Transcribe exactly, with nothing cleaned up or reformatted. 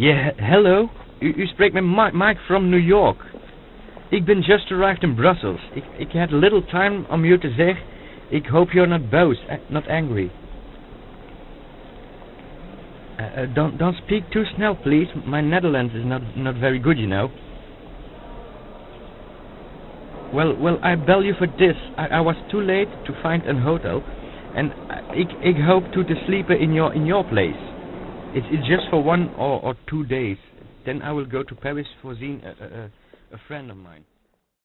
Yeah, hello. U, u spreekt met Mike, Mike from New York. Ik ben just arrived in Brussels. Ik, ik had little time om you te zeggen. Ik hope you're not boos, uh, not angry. Uh, uh, don't don't speak too snel, please. My Netherlands is not not very good, you know. Well, well, I bel you for this. I, I was too late to find a hotel, and uh, ik ik hope to, to sleep in your in your place. It's it's just for one or, or two days. Then I will go to Paris for seeing a, a, a friend of mine.